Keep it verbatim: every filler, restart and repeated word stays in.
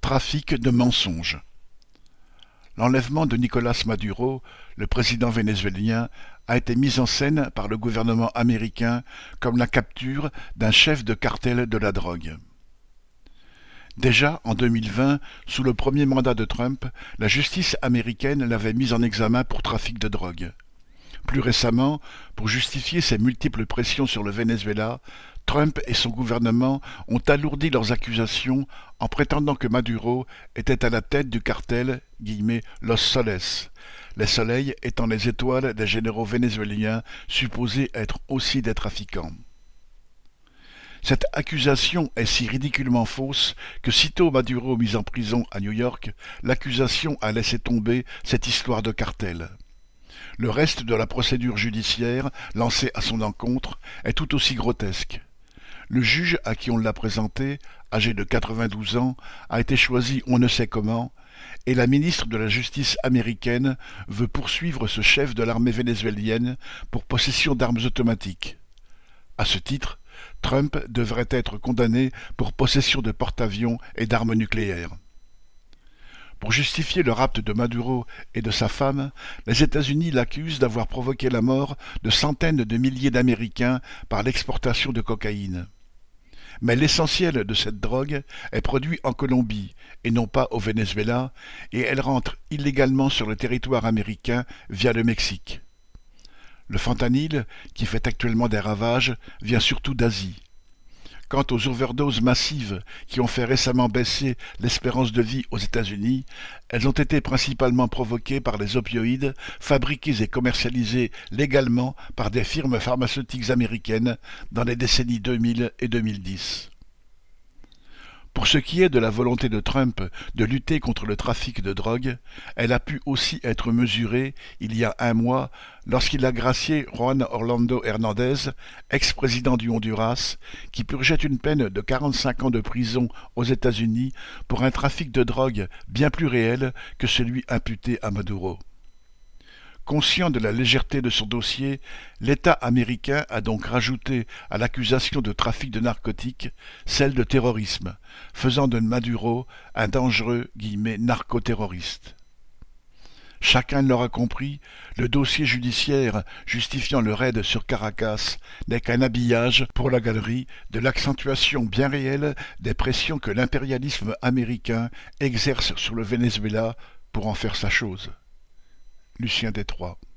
Trafic de mensonges. L'enlèvement de Nicolás Maduro, le président vénézuélien, a été mis en scène par le gouvernement américain comme la capture d'un chef de cartel de la drogue. Déjà en deux mille vingt, sous le premier mandat de Trump, la justice américaine l'avait mis en examen pour trafic de drogue. Plus récemment, pour justifier ses multiples pressions sur le Venezuela, Trump et son gouvernement ont alourdi leurs accusations en prétendant que Maduro était à la tête du cartel « Los Soles », les soleils étant les étoiles des généraux vénézuéliens supposés être aussi des trafiquants. Cette accusation est si ridiculement fausse que sitôt Maduro mis en prison à New York, l'accusation a laissé tomber cette histoire de cartel. Le reste de la procédure judiciaire lancée à son encontre est tout aussi grotesque. Le juge à qui on l'a présenté, âgé de quatre-vingt-douze ans, a été choisi on ne sait comment, et la ministre de la Justice américaine veut poursuivre ce chef de l'armée vénézuélienne pour possession d'armes automatiques. À ce titre, Trump devrait être condamné pour possession de porte-avions et d'armes nucléaires. Pour justifier le rapt de Maduro et de sa femme, les États-Unis l'accusent d'avoir provoqué la mort de centaines de milliers d'Américains par l'exportation de cocaïne. Mais l'essentiel de cette drogue est produit en Colombie et non pas au Venezuela, et elle rentre illégalement sur le territoire américain via le Mexique. Le fentanyl, qui fait actuellement des ravages, vient surtout d'Asie. Quant aux overdoses massives qui ont fait récemment baisser l'espérance de vie aux États-Unis, elles ont été principalement provoquées par les opioïdes fabriqués et commercialisés légalement par des firmes pharmaceutiques américaines dans les décennies deux mille et deux mille dix. Pour ce qui est de la volonté de Trump de lutter contre le trafic de drogue, elle a pu aussi être mesurée il y a un mois lorsqu'il a gracié Juan Orlando Hernández, ex-président du Honduras, qui purgeait une peine de quarante-cinq ans de prison aux États-Unis pour un trafic de drogue bien plus réel que celui imputé à Maduro. Conscient de la légèreté de son dossier, l'État américain a donc rajouté à l'accusation de trafic de narcotiques celle de terrorisme, faisant de Maduro un dangereux « narcoterroriste ». Chacun l'aura compris, le dossier judiciaire justifiant le raid sur Caracas n'est qu'un habillage pour la galerie de l'accentuation bien réelle des pressions que l'impérialisme américain exerce sur le Venezuela pour en faire sa chose. Lucien Détroit.